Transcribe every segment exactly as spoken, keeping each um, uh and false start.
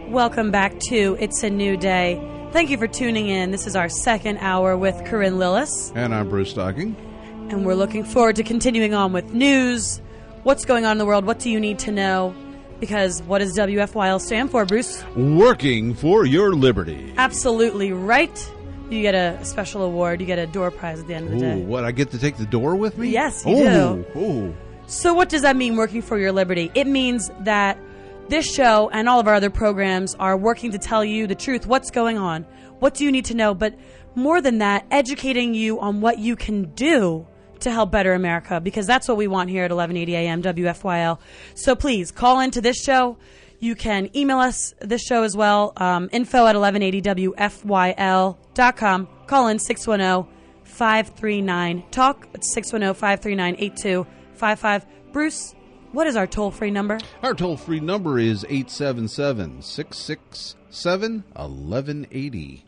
Welcome back to It's a New Day. Thank you for tuning in. This is our second hour with Corinne Lillis. And I'm Bruce Stocking. And we're looking forward to continuing on with news. What's going on in the world? What do you need to know? Because what does W F Y L stand for, Bruce? Working for your liberty. Absolutely right. You get a special award. You get a door prize at the end of the Ooh, day. what, I get to take the door with me? Yes, you Ooh, do. Ooh. So what does that mean, working for your liberty? It means that this show and all of our other programs are working to tell you the truth, what's going on, what do you need to know, but more than that, educating you on what you can do to help better America, because that's what we want here at eleven eighty A M W F Y L. So please, call into this show. You can email us this show as well, um, info at eleven eighty W F Y L dot com. Call in six one zero, five three nine, talk. It's six one zero, five three nine, eight two five five. Bruce, what is our toll-free number? Our toll-free number is eight seven seven, six six seven, one one eight zero.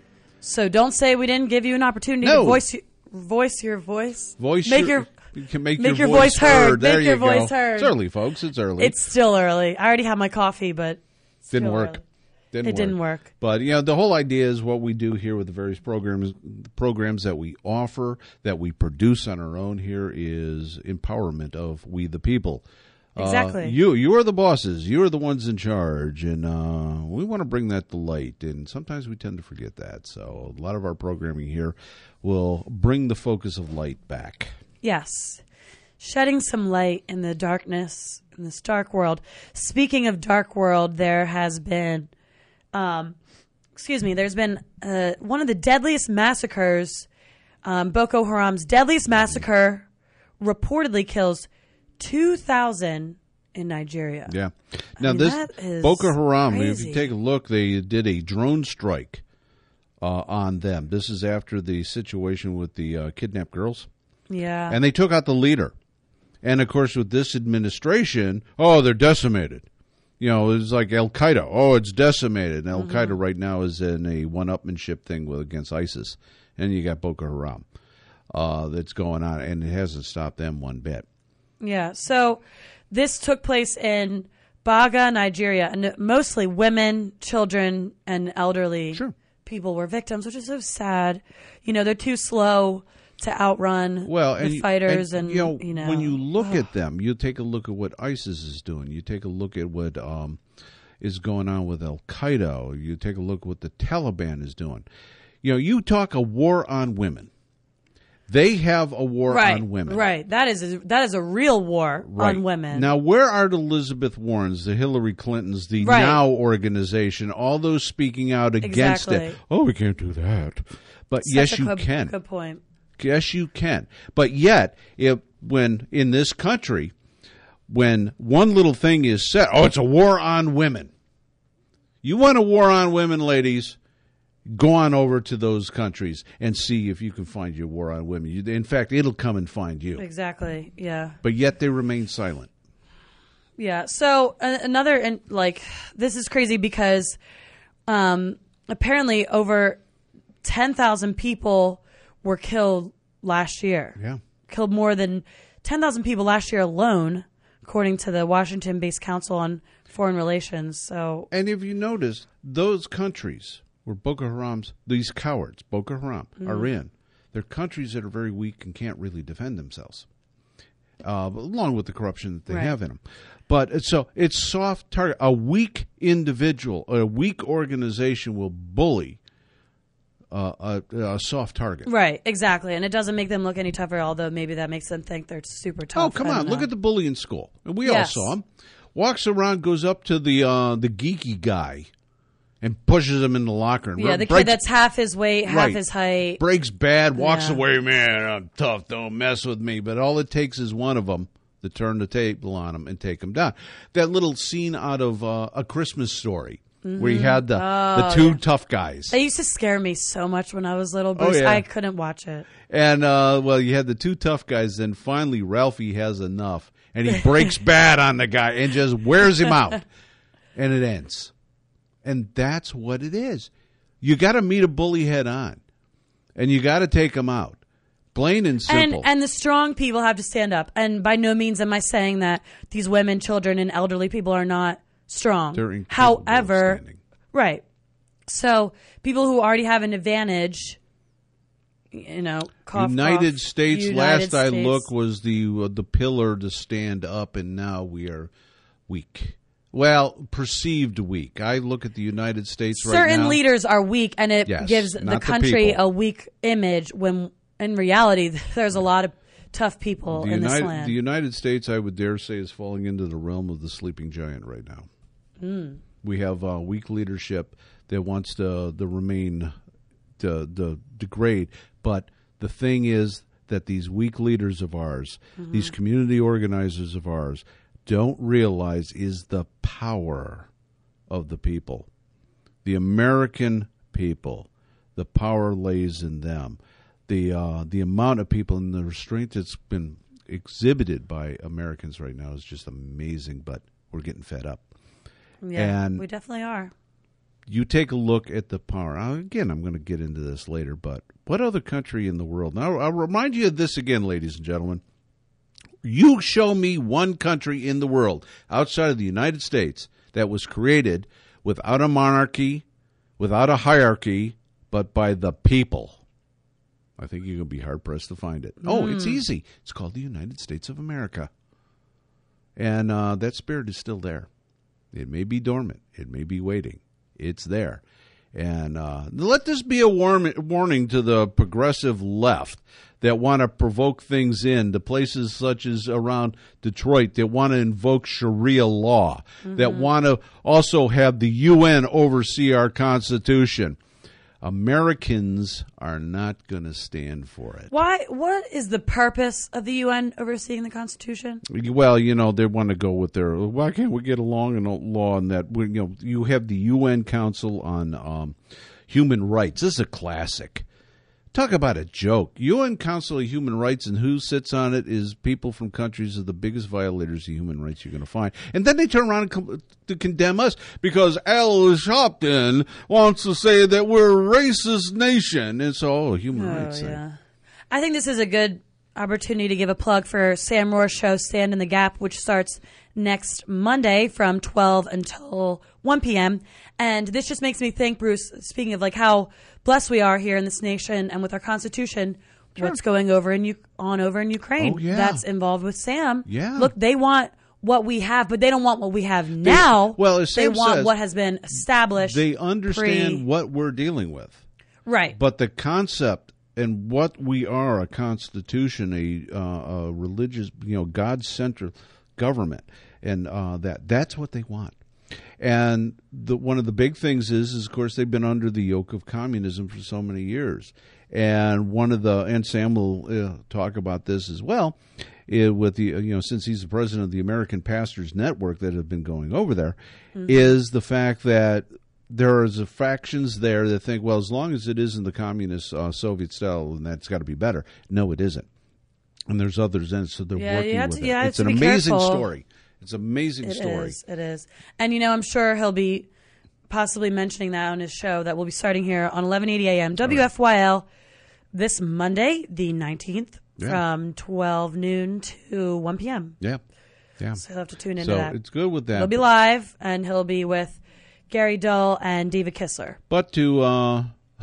So don't say we didn't give you an opportunity no. to voice you. Voice your voice. Voice make your, your you can make, make your, your voice, voice heard. heard. There make your you go. voice heard. It's early, folks. It's early. It's still early. I already had my coffee, but it's didn't still work. Early. Didn't it work. didn't work. But you know, the whole idea is what we do here with the various programs, programs that we offer, that we produce on our own here, is empowerment of we the people. Exactly. Uh, you you are the bosses. You are the ones in charge, and uh, we want to bring that to light. And sometimes we tend to forget that. So a lot of our programming here will bring the focus of light back. Yes, shedding some light in the darkness in this dark world. Speaking of dark world, there has been, um, excuse me, there's been uh, one of the deadliest massacres. Um, Boko Haram's deadliest massacre reportedly kills two thousand in Nigeria. Yeah. Now, I mean, this that is Boko Haram, crazy. if you take a look, they did a drone strike uh, on them. This is after the situation with the uh, kidnapped girls. Yeah. And they took out the leader. And, of course, with this administration, oh, they're decimated. You know, it's like Al-Qaeda. Oh, it's decimated. And Al-Qaeda mm-hmm. right now is in a one-upmanship thing with against ISIS. And you got Boko Haram uh, that's going on, and it hasn't stopped them one bit. Yeah, so this took place in Baga, Nigeria, and mostly women, children, and elderly sure. people were victims, which is so sad. You know, they're too slow to outrun well, the and you, fighters. And, and you, know, you know, when you look oh. at them, you take a look at what ISIS is doing. You take a look at what um, is going on with Al-Qaeda. You take a look at what the Taliban is doing. You know, you talk a war on women. They have a war right, on women. Right. That is a, that is a real war right. on women. Now, where are the Elizabeth Warrens, the Hillary Clintons, the right. NOW organization, all those speaking out against exactly. it? Oh, we can't do that. But Such yes, a you good, can. Good point. Yes, you can. But yet, if when in this country, when one little thing is said, oh, it's a war on women. You want a war on women, ladies? Go on over to those countries and see if you can find your war on women. You, in fact, it'll come and find you. Exactly, yeah. But yet they remain silent. Yeah, so uh, another, and like, this is crazy because um, apparently over ten thousand people were killed last year. Yeah. Killed more than ten thousand people last year alone, according to the Washington-based Council on Foreign Relations. So, and if you notice, those countries where Boko Haram's, these cowards, Boko Haram, mm-hmm. are in, they're countries that are very weak and can't really defend themselves, uh, along with the corruption that they right. have in them. But it's, so it's soft target. A weak individual, a weak organization will bully uh, a, a soft target. Right, exactly. And it doesn't make them look any tougher, although maybe that makes them think they're super tough. Oh, come on. know. Look at the bully in school. And we yes. all saw him. Walks around, goes up to the uh, the geeky guy and pushes him in the locker. And yeah, the breaks, kid that's half his weight, half right, his height. Breaks bad, walks yeah. away, man, I'm tough, don't mess with me. But all it takes is one of them to turn the table on him and take him down. That little scene out of uh, A Christmas Story mm-hmm. where you had the, oh, the two yeah. tough guys. They used to scare me so much when I was little, Bruce. Oh, yeah. I couldn't watch it. And, uh, well, you had the two tough guys, then finally Ralphie has enough. And he breaks bad on the guy and just wears him out. And it ends. And that's what it is. You got to meet a bully head on. And you got to take him out. Plain and simple. And, and the strong people have to stand up. And by no means am I saying that these women, children, and elderly people are not strong. They're incapable of However, standing. right. So people who already have an advantage, you know, cough, United cough, States, United last I States. look, was the uh, the pillar to stand up, and now we are weak. Well, perceived weak. I look at the United States right now. Certain leaders are weak, and it Yes, gives not the the country people. a weak image when in reality there's a lot of tough people The in this United, land. the United States, I would dare say, is falling into the realm of the sleeping giant right now. Mm. We have uh, weak leadership that wants to, to remain, to, to degrade. But the thing is that these weak leaders of ours, Mm-hmm. these community organizers of ours, don't realize is the power of the people. The American people, the power lays in them. The uh, the amount of people and the restraint that's been exhibited by Americans right now is just amazing, but we're getting fed up. Yeah, and we definitely are. You take a look at the power. Uh, again, I'm going to get into this later, but what other country in the world? Now, I'll remind you of this again, ladies and gentlemen. You show me one country in the world outside of the United States that was created without a monarchy, without a hierarchy, but by the people. I think you're going to be hard-pressed to find it. Mm. Oh, it's easy. It's called the United States of America. And uh, that spirit is still there. It may be dormant. It may be waiting. It's there. And uh, let this be a warm, warning to the progressive left that want to provoke things in, to places such as around Detroit that want to invoke Sharia law, mm-hmm. that want to also have the U N oversee our Constitution. Americans are not going to stand for it. Why? What is the purpose of the U N overseeing the Constitution? Well, you know, they want to go with their, why can't we get along in a law and that, you know, you have the U N Council on um, Human Rights. This is a classic. Talk about a joke. U N Council of Human Rights, and who sits on it is people from countries of the biggest violators of human rights you're going to find. And then they turn around and com- to condemn us because Al Sharpton wants to say that we're a racist nation. And so, oh, human Oh, rights thing. yeah. I think this is a good opportunity to give a plug for Sam Rohr's show, Stand in the Gap, which starts next Monday from twelve until one p.m. And this just makes me think, Bruce, speaking of like how blessed we are here in this nation and with our Constitution, sure. what's going over in U- on over in Ukraine. Oh, yeah. That's involved with Sam. Yeah. Look, they want what we have, but they don't want what we have now. They, well, as Sam they want says, what has been established. They understand pre- what we're dealing with. Right. But the concept and what we are, a constitution, a, uh, a religious, you know, God-centered government, and uh, that that's what they want. And the, one of the big things is, is, of course, they've been under the yoke of communism for so many years. And one of the, and Sam will uh, talk about this as well, uh, with the, you know, since he's the president of the American Pastors Network that have been going over there, mm-hmm. is the fact that there is a factions there that think, well, as long as it isn't the communist uh, Soviet style, then that's got to be better. No, it isn't. And there's others in it, so they're yeah, working with to, it. Yeah, it's an amazing careful. story. It's an amazing it story. Is, it is. And, you know, I'm sure he'll be possibly mentioning that on his show that will be starting here on eleven eighty a.m. W F Y L this Monday, the nineteenth, yeah. from twelve noon to one p.m. Yeah. Yeah. So you'll have to tune into so that. It's good with that. He'll be live, and he'll be with Gary Dull and Diva Kissler. But to uh,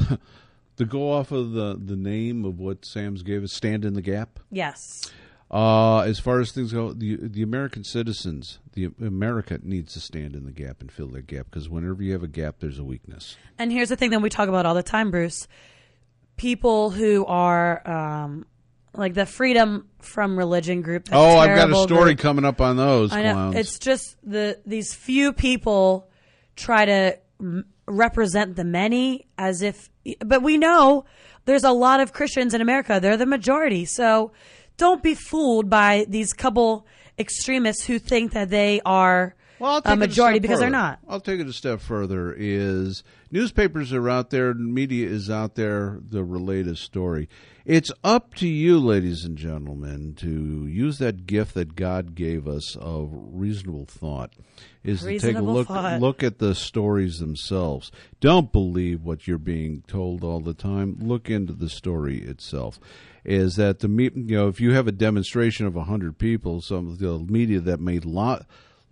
to go off of the, the name of what Sam's gave us, Stand in the Gap. Yes. Uh, as far as things go, the the American citizens, the America needs to stand in the gap and fill that gap, because whenever you have a gap, there's a weakness. And here's the thing that we talk about all the time, Bruce. People who are um, like the Freedom from Religion group. That oh, I've got a story group. coming up on those I know. clowns. It's just the these few people try to m- represent the many as if, but we know there's a lot of Christians in America. They're the majority. So don't be fooled by these couple extremists who think that they are well, a majority, a because further. they're not. I'll take it a step further. Is newspapers are out there, media is out there to relay the story. It's up to you, ladies and gentlemen, to use that gift that God gave us of reasonable thought. Is reasonable to take a look thought. look at the stories themselves. Don't believe what you're being told all the time. Look into the story itself. Is that the you know if you have a demonstration of a hundred people, some of the media that may lie,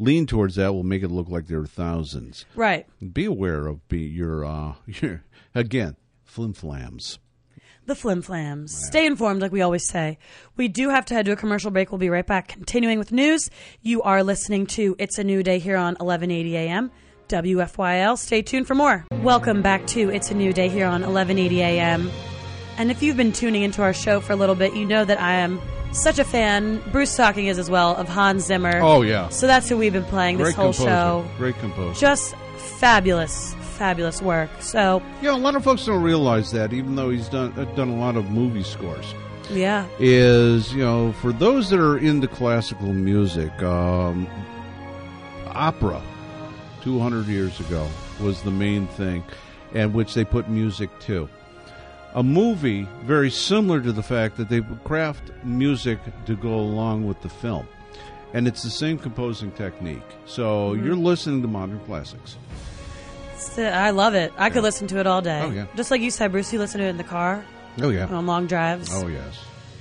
lean towards that will make it look like there are thousands. Right. Be aware of be your, uh, your again, flim-flams. The flim-flams. Stay informed, like we always say. We do have to head to a commercial break. We'll be right back. Continuing with news, you are listening to It's a New Day here on eleven eighty A M. W F Y L. Stay tuned for more. Welcome back to It's a New Day here on eleven eighty A M. And if you've been tuning into our show for a little bit, you know that I am such a fan, Bruce Stocking is as well, of Hans Zimmer. Oh, yeah. So that's who we've been playing this Great whole composer. show. Great composer. Just fabulous, fabulous work. So, Yeah, a lot of folks don't realize that, even though he's done uh, done a lot of movie scores. yeah. Is, you know, for those that are into classical music, um, opera, two hundred years ago, was the main thing, and which they put music to. A movie, very similar to the fact that they craft music to go along with the film. And it's the same composing technique. So mm-hmm. you're listening to modern classics. I love it. I could listen to it all day. Oh, yeah. Just like you said, Bruce, you listen to it in the car. Oh, yeah. On long drives. Oh, yes.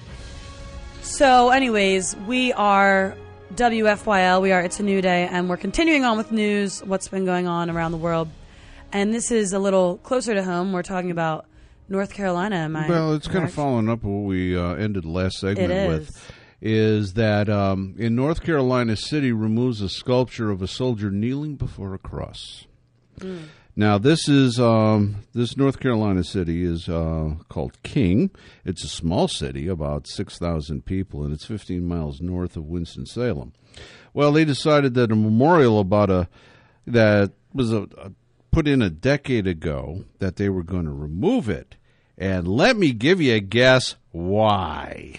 So, anyways, we are W F Y L. We are It's a New Day, and we're continuing on with news, what's been going on around the world. And this is a little closer to home. We're talking about North Carolina, am I Well, it's correct? kind of following up what we uh, ended the last segment It is. with. Is that um, in North Carolina City removes a sculpture of a soldier kneeling before a cross. Mm. Now, this is um, this North Carolina city is uh, called King. It's a small city, about six thousand people, and it's fifteen miles north of Winston-Salem. Well, they decided that a memorial about a that was a, a, put in a decade ago, that they were going to remove it. And let me give you a guess why.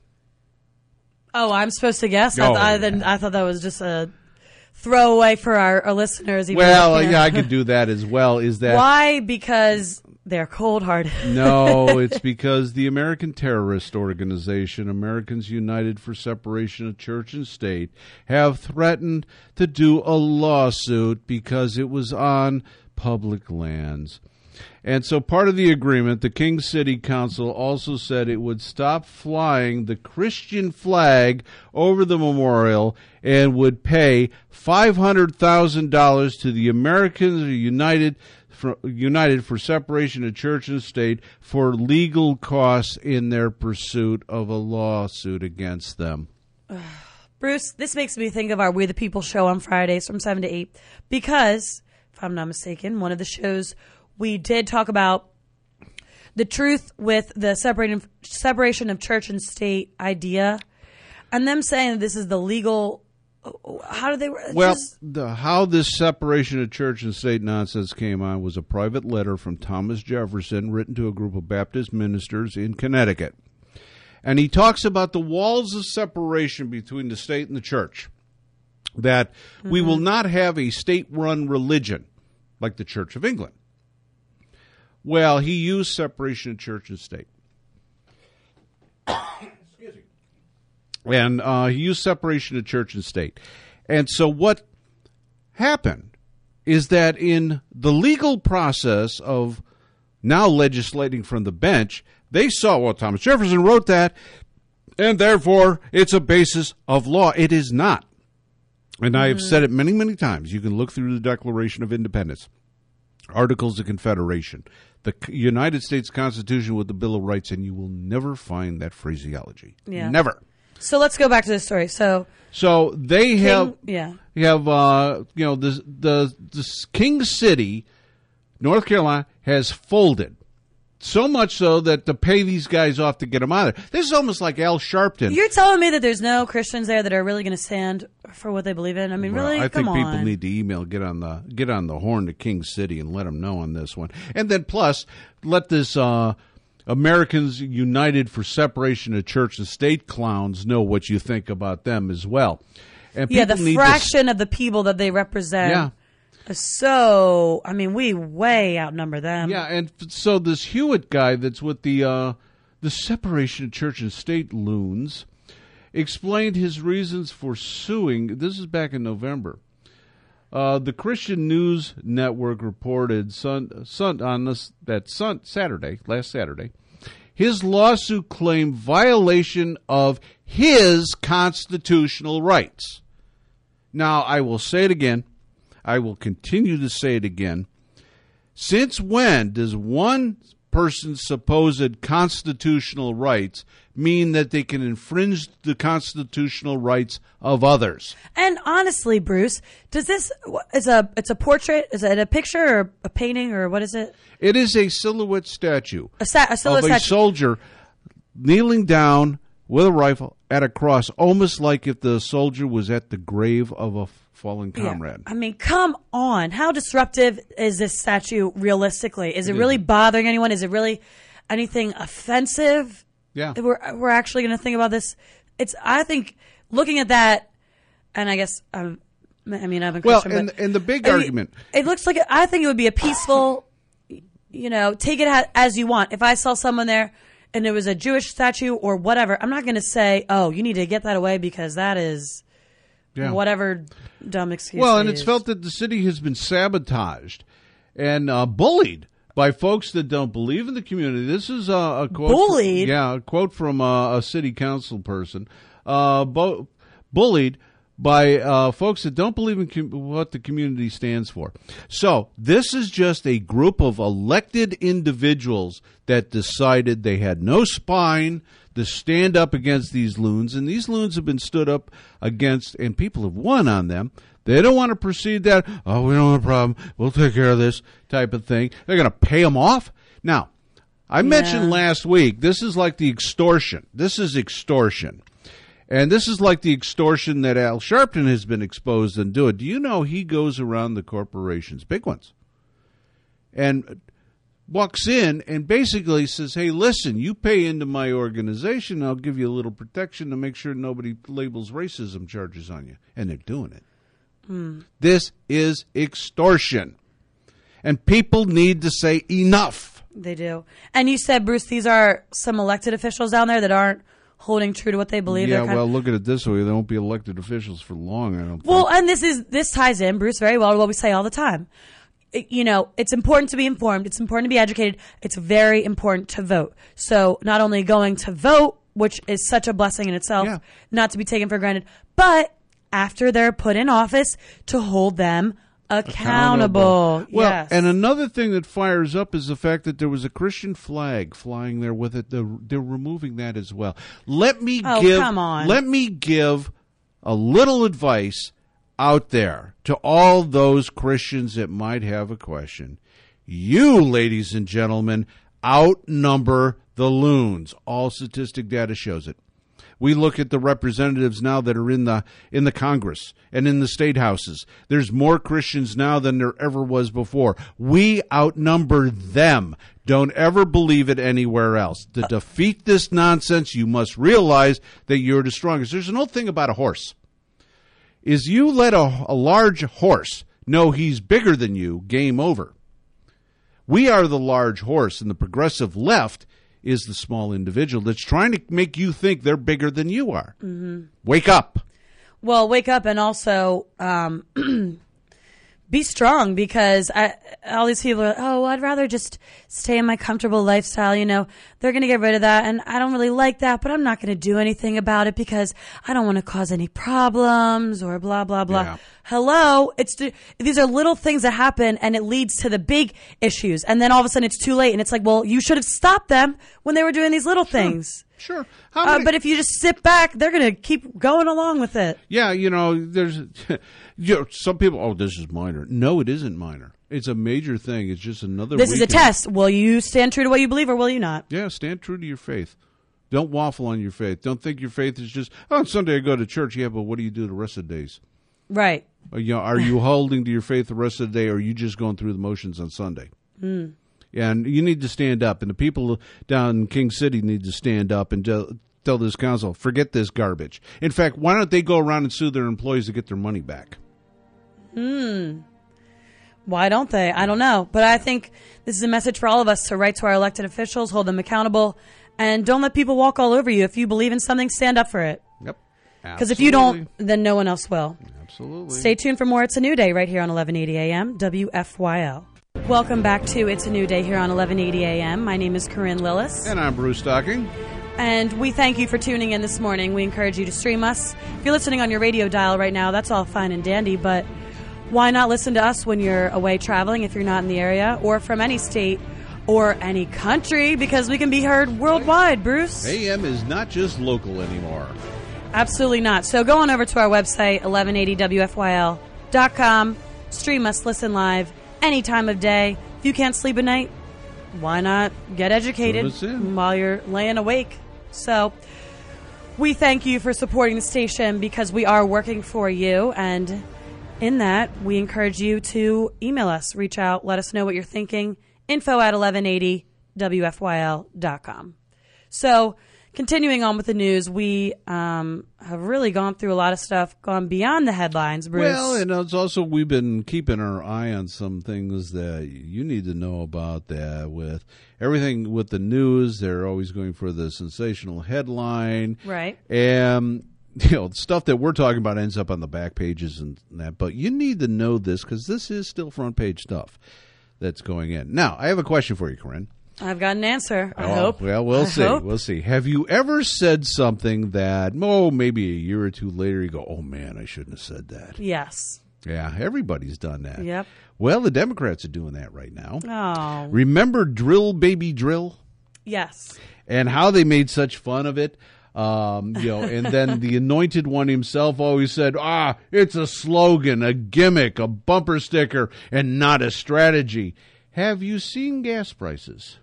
Oh, I'm supposed to guess? I, Oh, th- I, then, I thought that was just a throwaway for our, our listeners. Even Well, if, you know. yeah, I could do that as well. Is that Why? Because they're cold-hearted. No, it's because the American terrorist organization, Americans United for Separation of Church and State, have threatened to do a lawsuit because it was on public lands. And so part of the agreement, the King City Council also said it would stop flying the Christian flag over the memorial and would pay five hundred thousand dollars to the Americans United for, United for Separation of Church and State for legal costs in their pursuit of a lawsuit against them. Bruce, this makes me think of our We the People show on Fridays from seven to eight because, if I'm not mistaken, one of the shows we did talk about the truth with the separating, separation of church and state idea, and them saying that this is the legal. How do they? Well, just, the, how this separation of church and state nonsense came on was a private letter from Thomas Jefferson written to a group of Baptist ministers in Connecticut. And he talks about the walls of separation between the state and the church, that mm-hmm. we will not have a state-run religion like the Church of England. Well, he used separation of church and state. Excuse me. And uh, he used separation of church and state. And so what happened is that in the legal process of now legislating from the bench, they saw, well, Thomas Jefferson wrote that, and therefore it's a basis of law. It is not. And I have mm. said it many, many times. You can look through the Declaration of Independence, Articles of Confederation, the United States Constitution with the Bill of Rights, and you will never find that phraseology. Yeah. Never. So let's go back to this story. So, so they King, have, yeah, have uh, you know, the the the King City, North Carolina, has folded. So much so that to pay these guys off to get them out of there. This is almost like Al Sharpton. You're telling me that there's no Christians there that are really going to stand for what they believe in? I mean, well, really? I Come think on. people need to email, get on the get on the horn to King City and let them know on this one. And then plus, let this uh, Americans United for Separation of Church and State clowns know what you think about them as well. And yeah, the need fraction to, of the people that they represent. Yeah. So, I mean, we way outnumber them. Yeah, and so this Hewitt guy that's with the uh, the Separation of Church and State loons explained his reasons for suing. This is back in November. Uh, the Christian News Network reported sun, sun, on this that sun, Saturday, last Saturday, his lawsuit claimed violation of his constitutional rights. Now, I will say it again. I will continue to say it again. Since when does one person's supposed constitutional rights mean that they can infringe the constitutional rights of others? And honestly, Bruce, does this is a it's a portrait? Is it a picture or a painting or what is it? It is a silhouette statue A, sta- a silhouette of a statue. soldier kneeling down with a rifle at a cross, almost like if the soldier was at the grave of a fallen comrade. Yeah. I mean, come on. How disruptive is this statue realistically? Is it, it really isn't. bothering anyone? Is it really anything offensive? Yeah. We're, we're actually going to think about this. It's, I think, looking at that, and I guess, um, I mean, I'm a well, Christian, and, but and the big I mean, argument. It looks like, I think it would be a peaceful, you know, take it as you want. If I saw someone there and it was a Jewish statue or whatever, I'm not going to say, oh, you need to get that away because that is... Yeah. Whatever dumb excuse. Well, and it's used. felt that the city has been sabotaged and uh, bullied by folks that don't believe in the community. This is uh, a quote. Bullied? From, yeah, a quote from uh, a city council person. Uh, bo- bullied by uh, folks that don't believe in com- what the community stands for. So this is just a group of elected individuals that decided they had no spine to stand up against these loons, and these loons have been stood up against, and people have won on them. They don't want to proceed that, oh, we don't have a problem, we'll take care of this type of thing. They're going to pay them off. Now, I yeah. mentioned last week, this is like the extortion. This is extortion. And this is like the extortion that Al Sharpton has been exposed and doing. Do you know he goes around the corporations, big ones, and walks in and basically says, hey, listen, you pay into my organization, I'll give you a little protection to make sure nobody labels racism charges on you. And they're doing it. Mm. This is extortion. And people need to say enough. They do. And you said, Bruce, these are some elected officials down there that aren't holding true to what they believe. Yeah, They're well, of... look at it this way. They won't be elected officials for long, I don't well, think. and this is this ties in, Bruce, very well to what we say all the time. You know, it's important to be informed. It's important to be educated. It's very important to vote. So not only going to vote, which is such a blessing in itself, yeah. not to be taken for granted, but after they're put in office, to hold them accountable. accountable. Well, yes. And another thing that fires up is the fact that there was a Christian flag flying there with it. They're, they're removing that as well. Let me oh, give. come on. Let me give a little advice out there to all those Christians that might have a question. You, ladies and gentlemen, outnumber the loons. All statistic data shows it. We look at the representatives now that are in the in the Congress and in the state houses. There's more Christians now than there ever was before. We outnumber them. Don't ever believe it anywhere else. To defeat this nonsense, you must realize that you're the strongest. There's an old thing about a horse. Is you let a, a large horse know he's bigger than you, game over. We are the large horse, and the progressive left is the small individual that's trying to make you think they're bigger than you are. Mm-hmm. Wake up. Well, wake up and also um, be strong, because I, all these people are, oh, I'd rather just stay in my comfortable lifestyle. You know, they're going to get rid of that, and I don't really like that, but I'm not going to do anything about it because I don't want to cause any problems or blah, blah, blah. Yeah. Hello? It's these are little things that happen, and it leads to the big issues. And then all of a sudden it's too late, and it's like, well, you should have stopped them when they were doing these little Sure. things. Sure. How How uh, many- but if you just sit back, they're going to keep going along with it. Yeah, you know, there's you know, some people, oh, this is minor. No, it isn't minor. It's a major thing. It's just another This is a weekend. test. Will you stand true to what you believe, or will you not? Yeah, stand true to your faith. Don't waffle on your faith. Don't think your faith is just, oh, on Sunday I go to church. Yeah, but what do you do the rest of the days? Right. Are you, are you holding to your faith the rest of the day, or are you just going through the motions on Sunday? Mm. And you need to stand up, and the people down in King City need to stand up and tell, tell this council, forget this garbage. In fact, why don't they go around and sue their employees to get their money back? Hmm. Why don't they? I don't know. But I think this is a message for all of us to write to our elected officials, hold them accountable, and don't let people walk all over you. If you believe in something, stand up for it. Yep. Because if you don't, then no one else will. Absolutely. Stay tuned for more It's a New Day right here on eleven eighty A M W F Y L. Welcome back to It's a New Day here on eleven eighty A M. My name is Corinne Lillis. And I'm Bruce Stocking. And we thank you for tuning in this morning. We encourage you to stream us. If you're listening on your radio dial right now, that's all fine and dandy, but why not listen to us when you're away traveling if you're not in the area, or from any state or any country, because we can be heard worldwide, Bruce. A M is not just local anymore. Absolutely not. So go on over to our website, eleven eighty W F Y L dot com. Stream us, listen live, any time of day. If you can't sleep at night, why not get educated while you're laying awake? So we thank you for supporting the station because we are working for you. And in that, we encourage you to email us, reach out, let us know what you're thinking. Info at eleven eighty W F Y L dot com. So continuing on with the news, we um, have really gone through a lot of stuff, gone beyond the headlines, Bruce. Well, and it's also we've been keeping our eye on some things that you need to know about. That with everything with the news, they're always going for the sensational headline, right? And you know, stuff that we're talking about ends up on the back pages and that. But you need to know this because this is still front page stuff that's going in. Now, I have a question for you, Corinne. I've got an answer, I oh, hope. Well, we'll I see. Hope. We'll see. Have you ever said something that, oh, maybe a year or two later you go, oh, man, I shouldn't have said that? Yes. Yeah, everybody's done that. Yep. Well, the Democrats are doing that right now. Oh. Remember Drill Baby Drill? Yes. And how they made such fun of it? Um, you know, and then the anointed one himself always said, ah, it's a slogan, a gimmick, a bumper sticker, and not a strategy. Have you seen gas prices?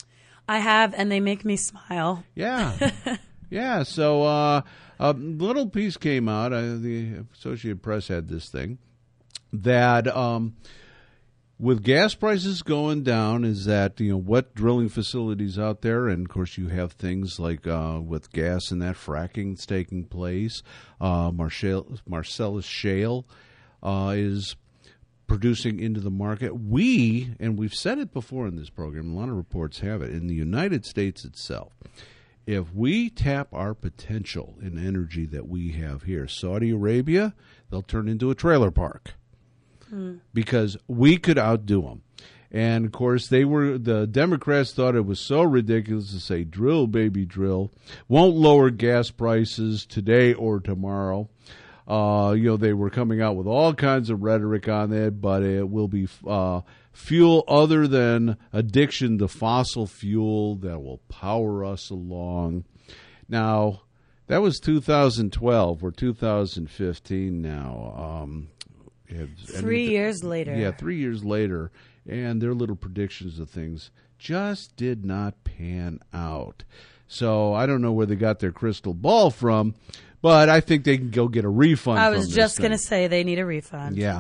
I have, and they make me smile. Yeah. yeah. So uh, a little piece came out. Uh, the Associated Press had this thing that um, with gas prices going down is that, you know, what drilling facilities out there, and, of course, you have things like uh, with gas and that fracking that's taking place. Uh, Marshall, Marcellus Shale uh, is producing into the market. We, and we've said it before in this program, a lot of reports have it, in the United States itself, if we tap our potential in energy that we have here, Saudi Arabia, they'll turn into a trailer park mm. because we could outdo them. And, of course, they were the Democrats thought it was so ridiculous to say, drill, baby, drill, won't lower gas prices today or tomorrow. Uh, you know, they were coming out with all kinds of rhetoric on it, but it will be uh, fuel other than addiction to fossil fuel that will power us along. Now, that was two thousand twelve. We're two thousand fifteen now. Um, three years later. Yeah, three years later. And their little predictions of things just did not pan out. So I don't know where they got their crystal ball from, but I think they can go get a refund. I was from just going to say they need a refund. Yeah.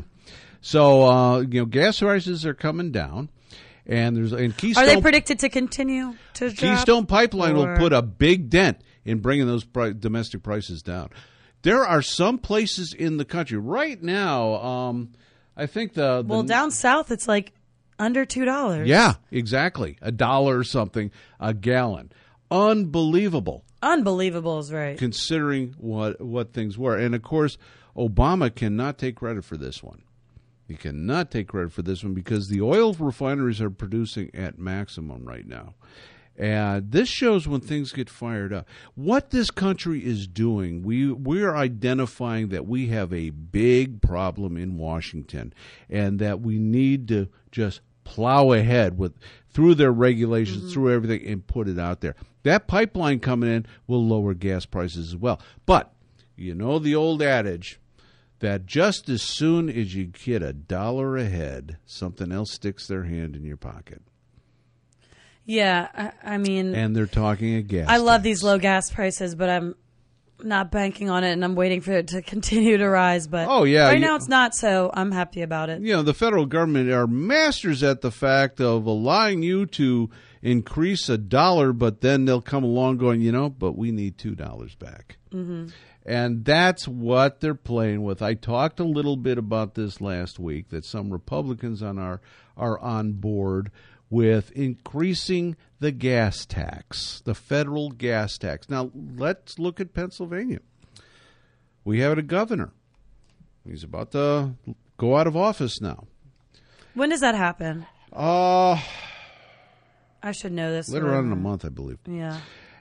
So, uh, you know, gas prices are coming down. And there's and Keystone. Are they predicted to continue to drop? Keystone Pipeline or? will put a big dent in bringing those pri- domestic prices down. There are some places in the country right now. Um, I think the, the well down south it's like under two dollars. Yeah, exactly, a dollar or something a gallon. Unbelievable. Unbelievable is right. Considering what what things were, and of course, Obama cannot take credit for this one. He cannot take credit for this one because the oil refineries are producing at maximum right now. And this shows when things get fired up. What this country is doing, we we're identifying that we have a big problem in Washington and that we need to just plow ahead with through their regulations, mm-hmm. through everything, and put it out there. That pipeline coming in will lower gas prices as well. But you know the old adage that just as soon as you get a dollar ahead, something else sticks their hand in your pocket. Yeah, I, I mean... And they're talking a gas I love tax. these low gas prices, but I'm not banking on it, and I'm waiting for it to continue to rise. But oh, yeah, right you, now it's not, so I'm happy about it. You know, the federal government are masters at the fact of allowing you to increase a dollar, but then they'll come along going, you know, but we need two dollars back. Mm-hmm. And that's what they're playing with. I talked a little bit about this last week, that some Republicans on our are on board with increasing the gas tax, the federal gas tax. Now, let's look at Pennsylvania. We have a governor. He's about to go out of office now. When does that happen? Uh, I should know this. later on in the month, I believe. Yeah.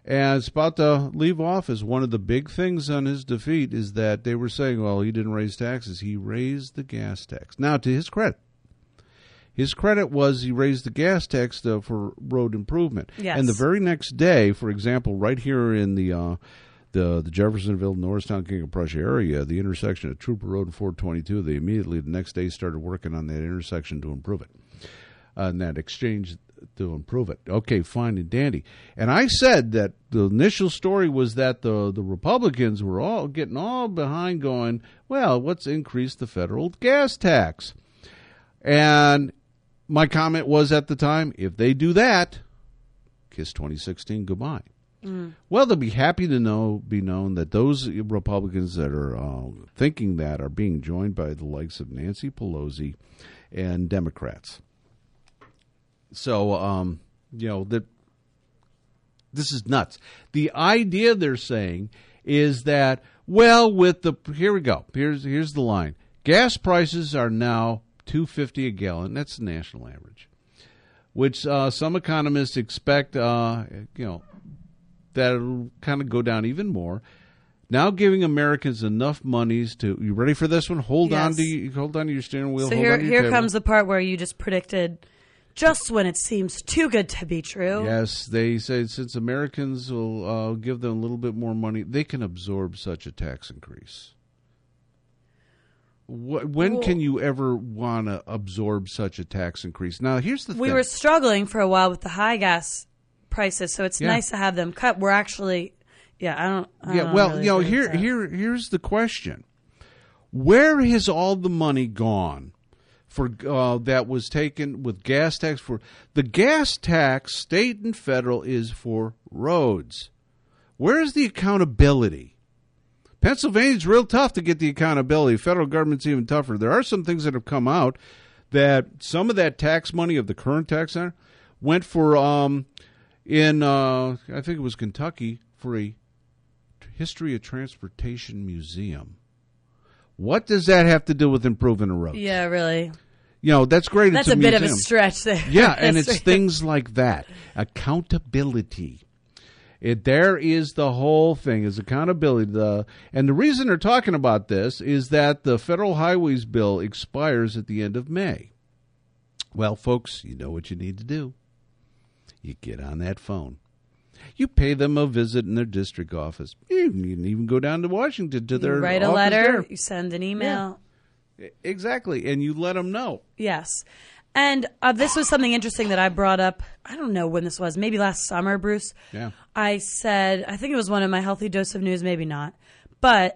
And it's about to leave office. One of the big things on his defeat is that they were saying, well, he didn't raise taxes. He raised the gas tax. Now, to his credit, his credit was he raised the gas tax to, for road improvement. Yes. And the very next day, for example, right here in the uh, the, the Jeffersonville, Norristown, King of Prussia area, the intersection of Trooper Road and four twenty-two, they immediately the next day started working on that intersection to improve it. Uh, and that exchange to improve it. Okay, fine and dandy. And I said that the initial story was that the, the Republicans were all getting all behind going, well, let's increase the federal gas tax. And my comment was at the time, if they do that, kiss twenty sixteen goodbye. Mm. Well, they'll be happy to know, be known that those Republicans that are uh, thinking that are being joined by the likes of Nancy Pelosi and Democrats. So, um, you know, that this is nuts. The idea they're saying is that, well, with the, here we go. Here's here's the line. Gas prices are now two fifty a gallon. That's the national average, which uh, some economists expect, uh, you know, that it'll kind of go down even more. Now giving Americans enough monies to, you ready for this one? Hold yes. on to hold on to your steering wheel. So hold here, on to your here table. comes the part where you just predicted. Just when it seems too good to be true. Yes, they say since Americans will uh, give them a little bit more money, they can absorb such a tax increase. Wh- when well, can you ever want to absorb such a tax increase? Now, here's the we thing. were struggling for a while with the high gas prices, so it's yeah. nice to have them cut. We're actually, yeah, I don't. I yeah, don't well, really you know, agree here, with that. here, here's the question: where has all the money gone? For uh, that was taken with gas tax for the gas tax, state and federal, is for roads. Where is the accountability? Pennsylvania's real tough to get the accountability. Federal government's even tougher. There are some things that have come out that some of that tax money of the current tax center went for um in uh, I think it was Kentucky for a history of transportation museum. What does that have to do with improving a road? Yeah, really. You know, that's great. That's it's a, a bit museum. of a stretch there. Yeah, and it's things like that. Accountability. It, there is the whole thing, is accountability. The, and the reason they're talking about this is that the federal highways bill expires at the end of May. Well, folks, you know what you need to do. You get on that phone. You pay them a visit in their district office. You can even go down to Washington to you their write a office letter, there. you send an email. Yeah, exactly, and you let them know. Yes. And uh, this was something interesting that I brought up. I don't know when this was, maybe last summer, Bruce. Yeah. I said, I think it was one of my Healthy Dose of News, maybe not. But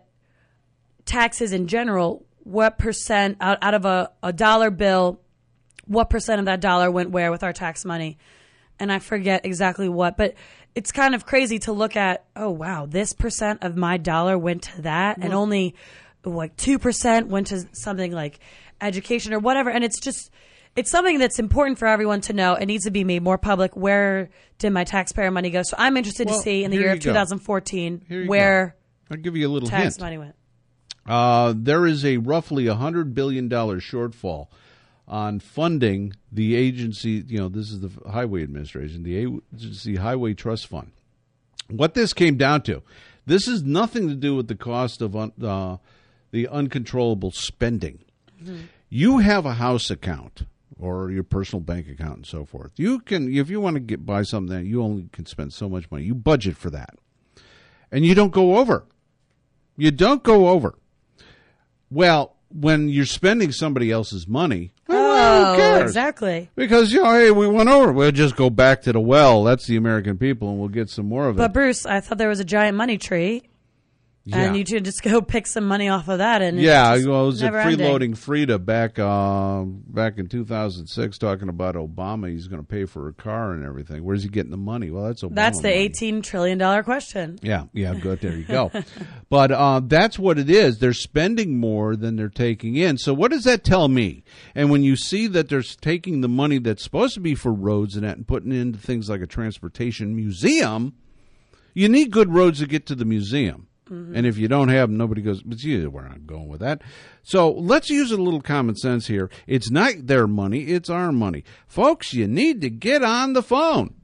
taxes in general, what percent out, out of a, a dollar bill, what percent of that dollar went where with our tax money? And I forget exactly what, but it's kind of crazy to look at, oh, wow, this percent of my dollar went to that, well, and only like two percent went to something like education or whatever. And it's just, it's something that's important for everyone to know. It needs to be made more public. Where did my taxpayer money go? So I'm interested well, to see in the year of twenty fourteen where go. I'll give you a little tax hint. money went. Uh, there is a roughly one hundred billion dollars shortfall on funding the agency. You know, this is the Highway Administration, the Agency Highway Trust Fund. What this came down to, this has nothing to do with the cost of un, uh, the uncontrollable spending. Mm-hmm. You have a house account or your personal bank account and so forth. You can, if you want to get buy something, you only can spend so much money. You budget for that, and you don't go over. You don't go over. Well, when you're spending somebody else's money, well, oh, who cares? Exactly. Because, you know, hey, we went over. We'll just go back to the well. That's the American people, and we'll get some more of it. But, Bruce, I thought there was a giant money tree. Yeah. And you should just go pick some money off of that. And yeah, it's well, it was a ending. freeloading Frida back uh, back in two thousand six talking about Obama. He's going to pay for a car and everything. Where's he getting the money? Well, that's Obama That's the money. eighteen trillion dollars question. Yeah, yeah, good. There you go. But uh, that's what it is. They're spending more than they're taking in. So what does that tell me? And when you see that they're taking the money that's supposed to be for roads and that and putting it into things like a transportation museum, you need good roads to get to the museum. Mm-hmm. And if you don't have them, nobody goes, but you, we're not going with that. So let's use a little common sense here. It's not their money, it's our money. Folks, you need to get on the phone.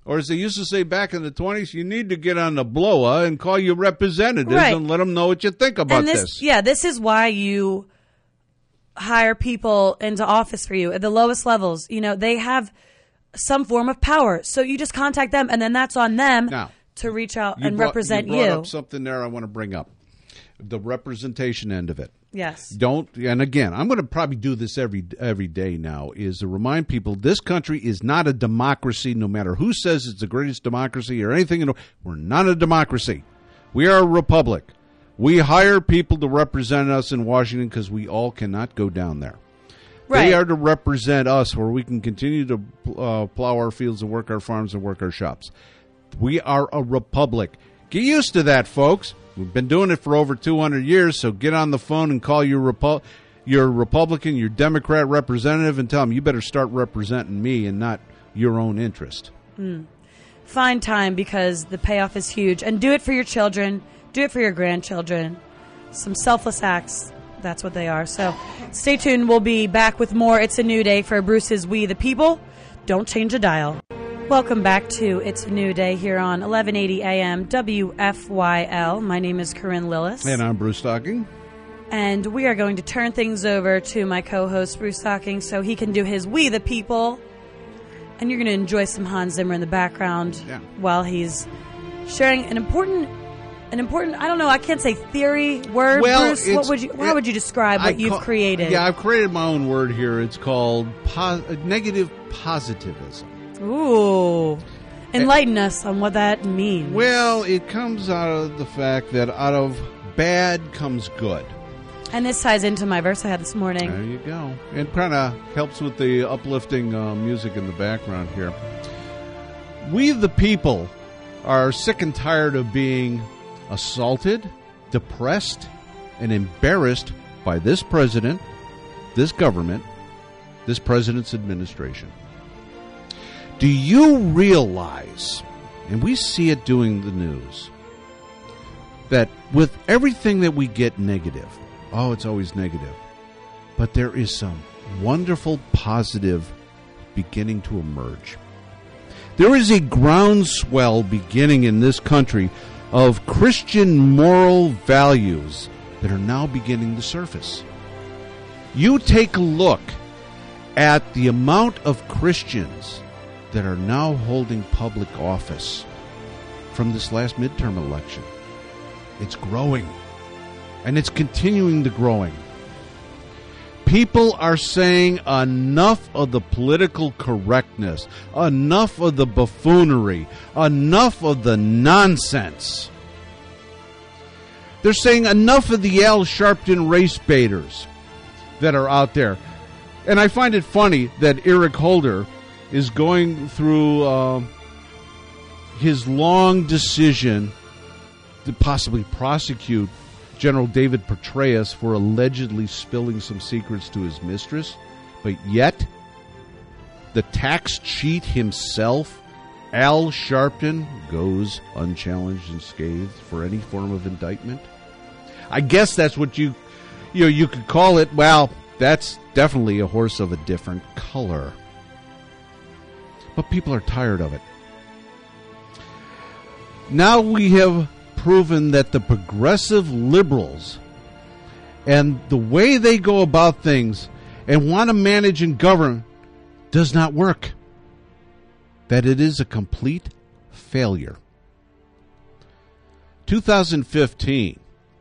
Or as they used to say back in the twenties, you need to get on the blower and call your representatives Right. and let them know what you think about and this, this. Yeah, this is why you hire people into office for you at the lowest levels. You know, they have some form of power. So you just contact them, and then that's on them Now, to reach out you and brought, represent you. brought you. up something there I want to bring up. The representation end of it. Yes. Don't, and again, I'm going to probably do this every every day now, is to remind people this country is not a democracy, no matter who says it's the greatest democracy or anything. In the, we're not a democracy. We are a republic. We hire people to represent us in Washington because we all cannot go down there. Right. They are to represent us where we can continue to uh, plow our fields and work our farms and work our shops. We are a republic. Get used to that, folks. We've been doing it for over two hundred years, so get on the phone and call your Repu- your Republican, your Democrat representative and tell them you better start representing me and not your own interest. Mm. Find time because the payoff is huge. And do it for your children. Do it for your grandchildren. Some selfless acts. That's what they are. So stay tuned. We'll be back with more. It's a new day for Bruce's We the People. Don't change a dial. Welcome back to It's a New Day here on eleven eighty A M W F Y L. My name is Corinne Lillis. And I'm Bruce Stocking. And we are going to turn things over to my co-host, Bruce Stocking, so he can do his We the People. And you're going to enjoy some Hans Zimmer in the background yeah. while he's sharing an important, an important, I don't know, I can't say theory, word, well, Bruce. What would you, how it, would you describe what I you've call, created? Yeah, I've created my own word here. It's called po- negative positivism. Ooh. Enlighten us on what that means. Well, it comes out of the fact that out of bad comes good. And this ties into my verse I had this morning. There you go. It kind of helps with the uplifting uh, music in the background here. We, the people, are sick and tired of being assaulted, depressed, and embarrassed by this president, this government, this president's administration. Do you realize, and we see it doing the news, that with everything that we get negative, oh, it's always negative, but there is some wonderful positive beginning to emerge. There is a groundswell beginning in this country of Christian moral values that are now beginning to surface. You take a look at the amount of Christians that are now holding public office from this last midterm election. It's growing, and it's continuing to growing. People are saying enough of the political correctness, enough of the buffoonery, enough of the nonsense. They're saying enough of the Al Sharpton race baiters that are out there. And I find it funny that Eric Holder is going through uh, his long decision to possibly prosecute General David Petraeus for allegedly spilling some secrets to his mistress, but yet the tax cheat himself, Al Sharpton, goes unchallenged and scathed for any form of indictment. I guess that's what you, you know, you could call it. Well, that's definitely a horse of a different color. But people are tired of it. Now we have proven that the progressive liberals and the way they go about things and want to manage and govern does not work. That it is a complete failure. twenty fifteen.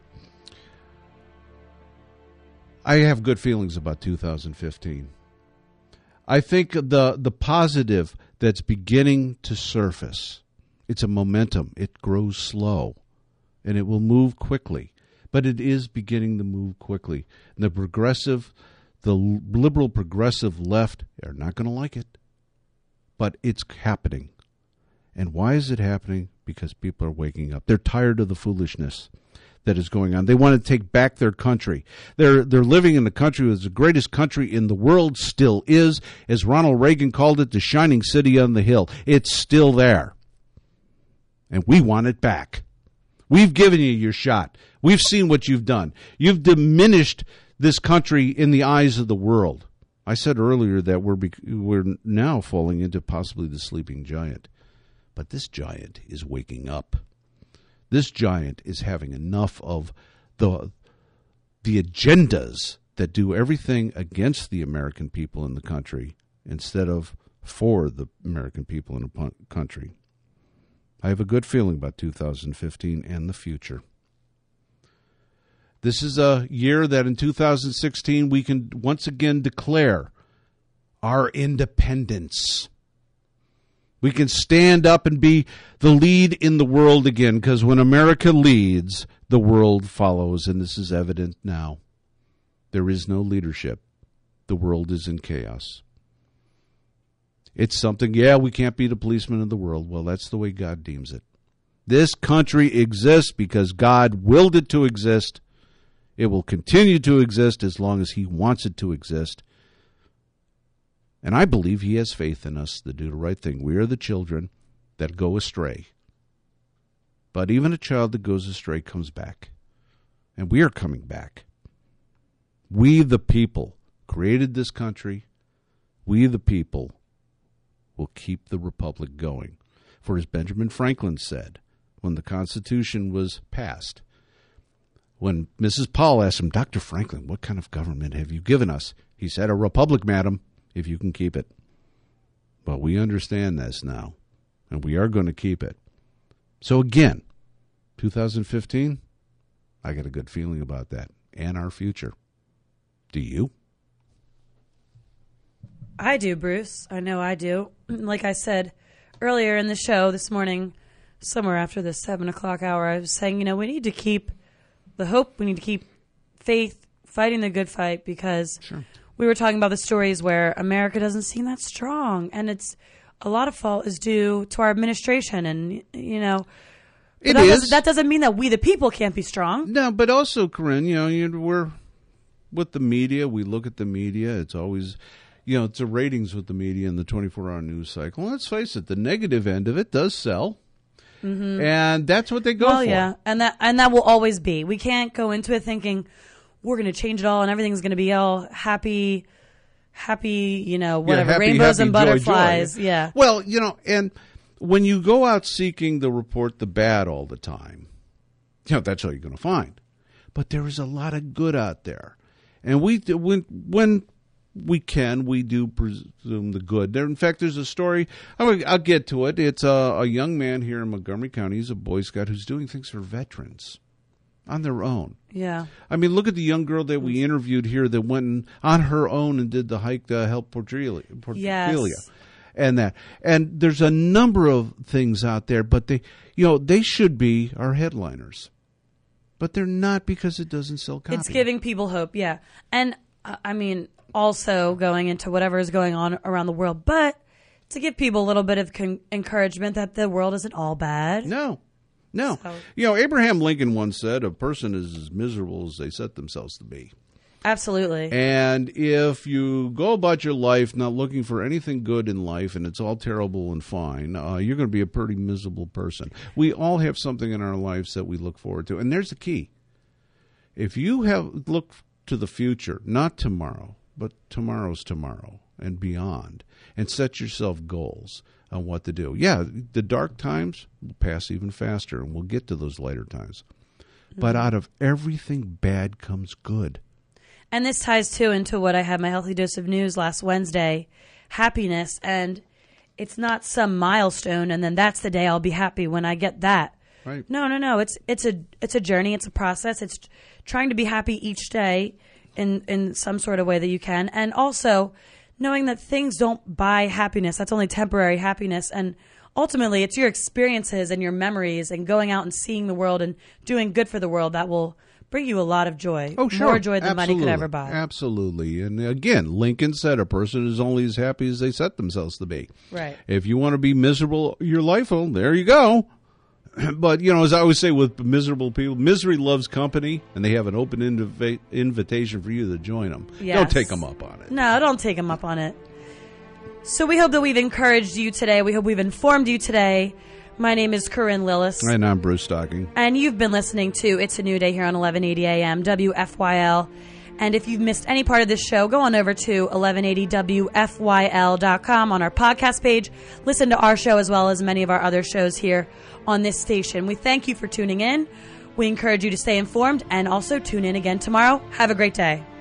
I have good feelings about two thousand fifteen. I think the the positive that's beginning to surface, it's a momentum. It grows slow, and it will move quickly. But it is beginning to move quickly. And the progressive, the liberal progressive left are not going to like it. But it's happening. And why is it happening? Because people are waking up. They're tired of the foolishness that is going on. They want to take back their country. They're they're living in a country that's the greatest country in the world, still is. As Ronald Reagan called it, the shining city on the hill. It's still there. And we want it back. We've given you your shot. We've seen what you've done. You've diminished this country in the eyes of the world. I said earlier that we're we're now falling into possibly the sleeping giant. But this giant is waking up. This giant is having enough of the the agendas that do everything against the American people in the country instead of for the American people in the country. I have a good feeling about two thousand fifteen and the future. This is a year that in two thousand sixteen we can once again declare our independence. We can stand up and be the lead in the world again, because when America leads, the world follows, and this is evident now. There is no leadership. The world is in chaos. It's something, yeah, we can't be the policeman of the world. Well, that's the way God deems it. This country exists because God willed it to exist. It will continue to exist as long as He wants it to exist. And I believe He has faith in us to do the right thing. We are the children that go astray. But even a child that goes astray comes back. And we are coming back. We, the people, created this country. We, the people, will keep the republic going. For as Benjamin Franklin said when the Constitution was passed, when Missus Paul asked him, Doctor Franklin, what kind of government have you given us? He said, a republic, madam, if you can keep it. But we understand this now, and we are going to keep it. So again, two thousand fifteen, I got a good feeling about that and our future. Do you? I do, Bruce. I know I do. Like I said earlier in the show this morning, somewhere after the seven o'clock hour, I was saying, you know, we need to keep the hope. We need to keep faith, fighting the good fight, because sure. we were talking about the stories where America doesn't seem that strong. And it's a lot of fault is due to our administration. And, you know, it that, is. Doesn't, that doesn't mean that we, the people, can't be strong. No, but also, Corinne, you know, you, we're with the media. We look at the media. It's always... You know, it's the ratings with the media and the twenty-four hour news cycle. Let's face it, the negative end of it does sell. Mm-hmm. And that's what they go well, for. Yeah, and that and that will always be. We can't go into it thinking we're going to change it all and everything's going to be all happy, happy, you know, whatever, yeah, happy, rainbows happy, and butterflies. Joy, joy. Yeah. Well, you know, and when you go out seeking to report the bad all the time, you know, that's all you're going to find. But there is a lot of good out there. And we when when we can, we do presume the good. There, in fact, there's a story. I'll, I'll get to it. It's a, a young man here in Montgomery County. He's a Boy Scout who's doing things for veterans on their own. Yeah. I mean, look at the young girl that we interviewed here that went and, on her own and did the hike to help Portfolio. Yes. And that. And there's a number of things out there, but they, you know, they should be our headliners. But they're not, because it doesn't sell copies. It's giving people hope, yeah. And, uh, I mean... also going into whatever is going on around the world, but to give people a little bit of con- encouragement that the world isn't all bad. No, no. So. You know, Abraham Lincoln once said, a person is as miserable as they set themselves to be. Absolutely. And if you go about your life not looking for anything good in life and it's all terrible and fine, uh, you're going to be a pretty miserable person. We all have something in our lives that we look forward to. And there's the key. If you have look to the future, not tomorrow, but tomorrow's tomorrow and beyond, and set yourself goals on what to do. Yeah, the dark times will pass even faster, and we'll get to those lighter times. Mm-hmm. But out of everything bad comes good. And this ties, too, into what I had my Healthy Dose of News last Wednesday, happiness. And it's not some milestone, and then that's the day I'll be happy when I get that. Right. No, no, no. It's it's a it's a journey. It's a process. It's trying to be happy each day in in some sort of way that you can, and also knowing that things don't buy happiness. That's only temporary happiness, and ultimately it's your experiences and your memories and going out and seeing the world and doing good for the world that will bring you a lot of joy. Oh, sure. More joy than Absolutely. money could ever buy. Absolutely. And again, Lincoln said a person is only as happy as they set themselves to be. Right. If you want to be miserable your life, well, there you go. But, you know, as I always say with miserable people, misery loves company, and they have an open inv- invitation for you to join them. Yes. Don't take them up on it. No, don't take them up on it. So we hope that we've encouraged you today. We hope we've informed you today. My name is Corinne Lillis. And I'm Bruce Stocking. And you've been listening to It's a New Day here on eleven eighty A M, W F Y L. And if you've missed any part of this show, go on over to eleven eighty W F Y L dot com on our podcast page. Listen to our show as well as many of our other shows here on this station. We thank you for tuning in. We encourage you to stay informed and also tune in again tomorrow. Have a great day.